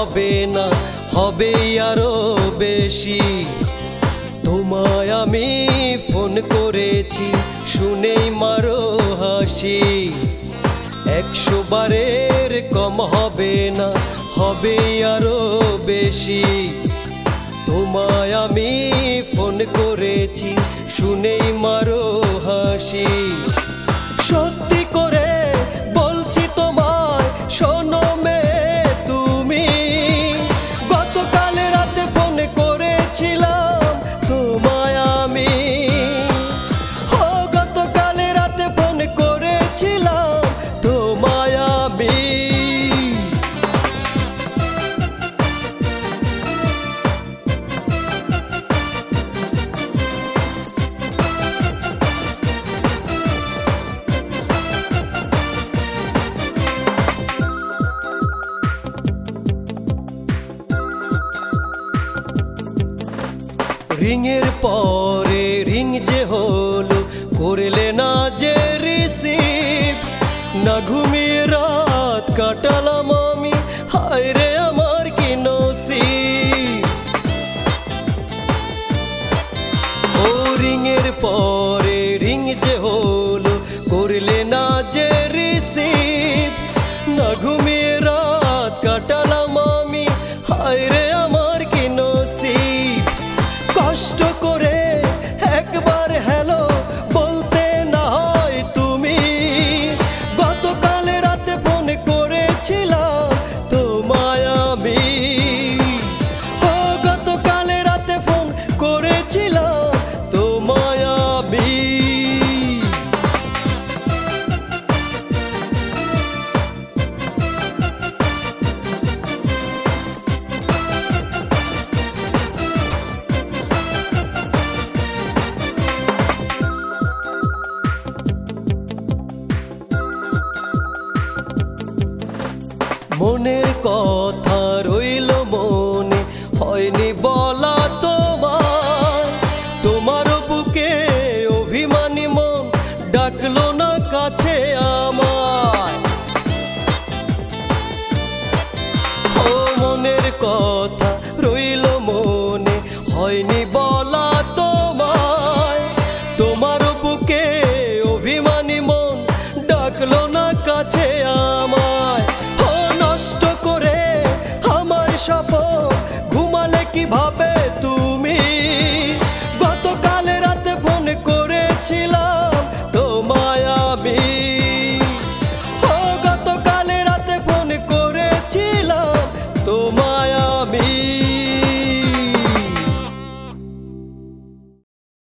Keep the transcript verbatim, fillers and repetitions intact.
হবে না, হবে আরো বেশি। তোমায় আমি ফোন করেছি, শুনেই মারো হাসি। একশো বারের কম হবে না, হবে আরো বেশি। তোমায় আমি ফোন করেছি, শুনেই মারো হাসি। সত্যি করে বলছি তোমায়, শোনো মেয়ে তুমি, গতকাল রাতে ফোন করেছিলাম তোমায় আমি। ও গতকাল রাতে ফোন করেছিলাম তোমায় আমি। রিংয়ের পরে রিং যে হলো, করলে না যে রিসিভ। না ঘুমিয়ে রাত কাটালাম আমি, হায় রে আমার কি নসিব। ও রিংয়ের পরে রিং যে হলো, করলে না যে রিসিভ। না ঘুমিয়ে রাত কাটালাম আমি, হায় রে আমার কি নসিব। কষ্ট করে একবার হ্যালো বলতে না হয় তুমি, গতকাল রাতে ফোন করেছিলাম তোমায় আমি। ও গতকাল রাতে ফোন করেছিলাম তোমায় আমি। মনের কথা